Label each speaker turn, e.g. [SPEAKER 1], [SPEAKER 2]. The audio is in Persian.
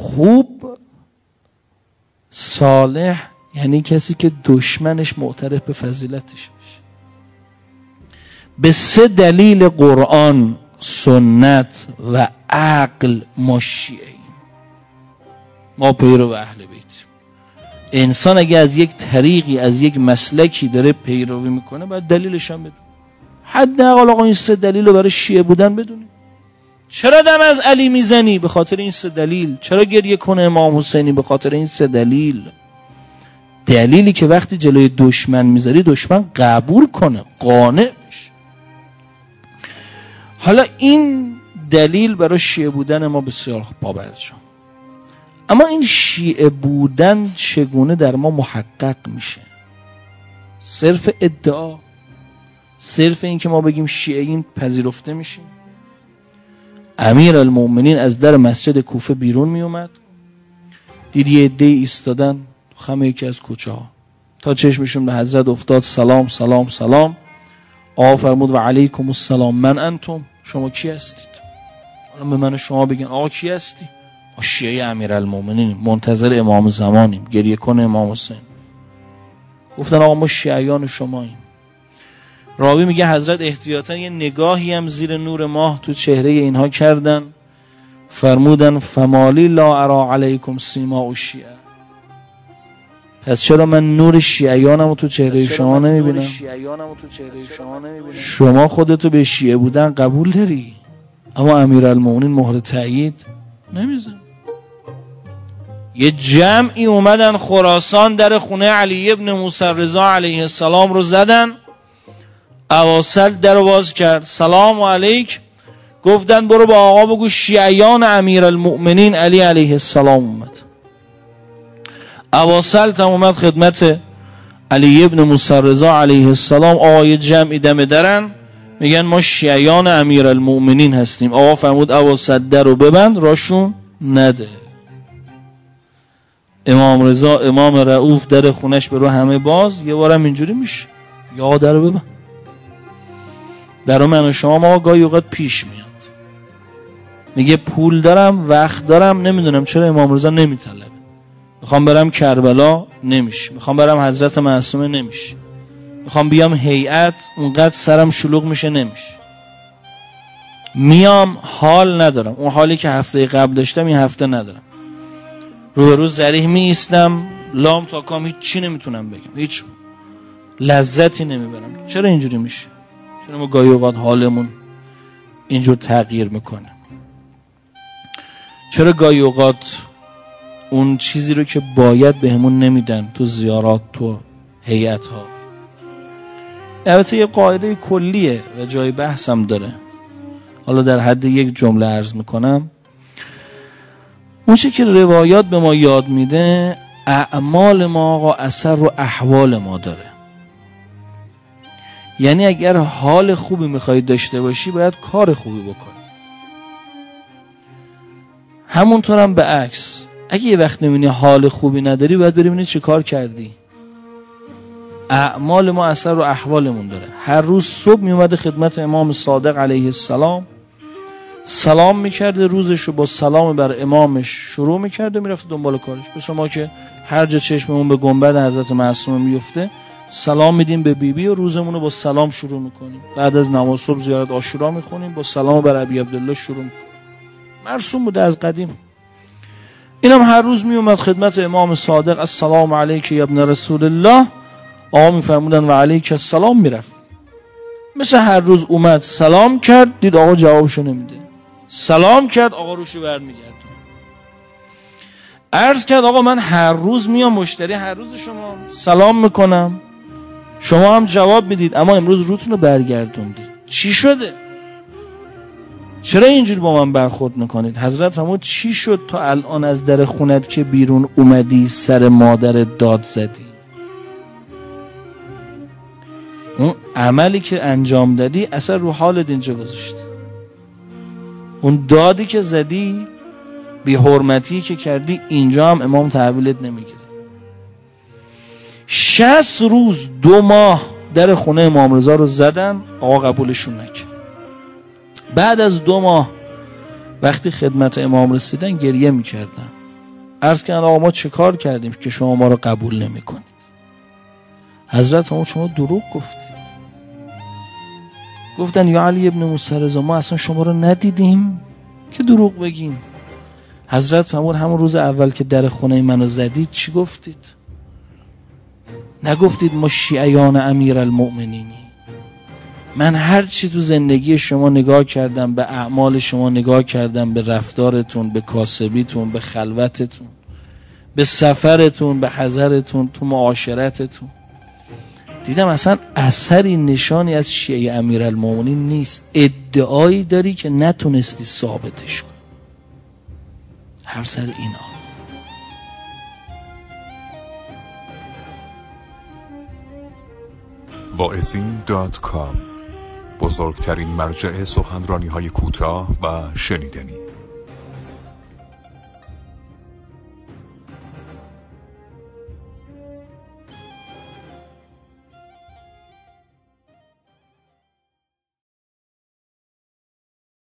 [SPEAKER 1] خوب صالح یعنی کسی که دشمنش معترف به فضیلتش بشه. به 3 دلیل قرآن، سنت و عقل ما شیعه ایم، ما پیرو اهل بیت. انسان اگه از یک طریقی، از یک مسلکی داره پیروی میکنه باید دلیلش هم بدونه. حداقل آقا این 3 دلیل رو برای شیعه بودن بدونیم. چرا دم از علی میزنی؟ به خاطر این 3 دلیل. چرا گریه کنه امام حسینی؟ به خاطر این 3 دلیل. دلیلی که وقتی جلوی دشمن میذاری دشمن قبول کنه، قانع بشه. حالا این دلیل برای شیعه بودن ما بسیار بابرجا. اما این شیعه بودن چگونه در ما محقق میشه؟ صرف ادعا، صرف این که ما بگیم شیعه این پذیرفته میشیم؟ امیر المؤمنین از در مسجد کوفه بیرون می اومد، دید یه عده ایستادن تو خم یکی از کوچه ها، تا چشمشون به حضرت افتاد، سلام سلام سلام. آقا فرمود و علیکم السلام، من انتم، شما کی هستید؟ حالا به من شما بگن آقا کی هستی؟ ما شیعه امیر المؤمنین، منتظر امام زمانیم، گریه کنه امام حسین. گفتن آقا ما شیعیان شماییم. راوی میگه حضرت احتیاطاً یه نگاهی هم زیر نور ماه تو چهره اینها کردن، فرمودن فمالی لا ارا علیکم سیما و شیعه، پس چرا من نور شیعیانم رو تو چهره شما نمیبینم؟ شما خودتو به شیعه بودن قبول داری، اما امیرالمومنین مهر تأیید نمیزن. یه جمعی اومدن خراسان، در خونه علی ابن موسی رضا علیه السلام رو زدن. اواسل در رو باز کرد، سلام علیک. گفتن برو با آقا بگو شیعیان امیرالمؤمنین علی علیه السلام اومد. اواسل تم اومد خدمت علی ابن موسی رضا علیه السلام. آقای جمعی دم درن میگن ما شیعیان امیرالمؤمنین هستیم. آقا فرمود اواسل در رو ببند، راشون نده. امام رضا، امام رؤوف، در خونش به رو همه باز. یه بارم اینجوری میشه، یا در رو ببند. در من و شما ما گاهی اوقات پیش میاد، میگه پول دارم، وقت دارم، نمیدونم چرا امام رضا نمیطلبه. میخوام برم کربلا، نمیشه. میخوام برم حضرت معصومه، نمیشه. میخوام بیام هیئت، اونقدر سرم شلوغ میشه، نمیشه. میام، حال ندارم، اون حالی که هفته قبل داشتم این هفته ندارم. روبرو ذریح می ایستم، لام تا کام هیچ چی نمیتونم بگم، هیچ لذتی نمیبرم. چرا اینجوری میشه؟ چرا ما گاهی اوقات حالمون اینجور تغییر میکنه؟ چرا گاهی اوقات اون چیزی رو که باید بهمون نمیدن تو زیارات، تو هیئت ها؟ البته یه قاعده کلیه و جای بحثم داره، حالا در حد یک جمله عرض میکنم. اون چی که روایات به ما یاد میده، اعمال ما آقا اثر رو احوال ما داره. یعنی اگر حال خوبی میخوای داشته باشی باید کار خوبی بکنی. همونطور هم به عکس، اگه یه وقت نمیبینی حال خوبی نداری باید بری ببینی چه کار کردی. اعمال ما اثر رو احوالمون داره. هر روز صبح میومده خدمت امام صادق علیه السلام، سلام میکرده، روزشو با سلام بر امامش شروع میکرده، میرفت دنبال کارش. مثل ما که هر جا چشممون به گنبد حضرت معصومه میفته سلام میدیم به بیبی و روزمون رو با سلام شروع میکنیم. بعد از نماز صبح زیارت عاشورا میخونیم، با سلام بر ابی عبدالله شروع میکنیم. مرسوم بوده از قدیم. اینم هر روز میومد خدمت امام صادق، السلام علیک یا ابن رسول الله. آقا میفرمودن و علیک السلام، میرفت. مثل هر روز اومد سلام کرد، دید آقا جوابشو نمیده، سلام کرد، آقا روشو برمیگرد. عرض کرد آقا من هر روز میام مشتری، هر روز شما سلام میکنم، شما هم جواب میدید، اما امروز روتون رو برگردوندید، چی شده؟ چرا اینجور با من برخورد میکنید؟ حضرت فرمود چی شد تا الان از در خونت که بیرون اومدی سر مادر داد زدی؟ اون عملی که انجام دادی اثر رو حالت اینجا گذاشته. اون دادی که زدی، بی حرمتی که کردی، اینجا هم امام تحویلت نمیگیره. 60 روز 2 ماه در خونه امام رضا رو زدن، آقا قبولشون نکرد. بعد از 2 ماه وقتی خدمت امام رسیدن گریه میکردن. عرض کردن آقا ما چه کار کردیم که شما ما رو قبول نمی کنید؟ حضرت ما شما دروغ گفتید. گفتن یا علی ابن موسی رضا ما اصلا شما رو ندیدیم که دروغ بگیم. حضرت فرمود همون روز اول که در خونه منو زدید چی گفتید؟ نگفتید ما شیعیان امیرالمؤمنینی. من هر چی تو زندگی شما نگاه کردم، به اعمال شما نگاه کردم، به رفتارتون، به کاسبیتون، به خلوتتون، به سفرتون، به حضرتون، تو معاشرتتون، دیدم اصلا اثری نشانی از شیعه امیرالمؤمنین نیست. ادعایی داری که نتونستی ثابتش کنی. هر سر اینا
[SPEAKER 2] واعظین.com، بزرگترین مرجع سخنرانی‌های کوتاه و شنیدنی.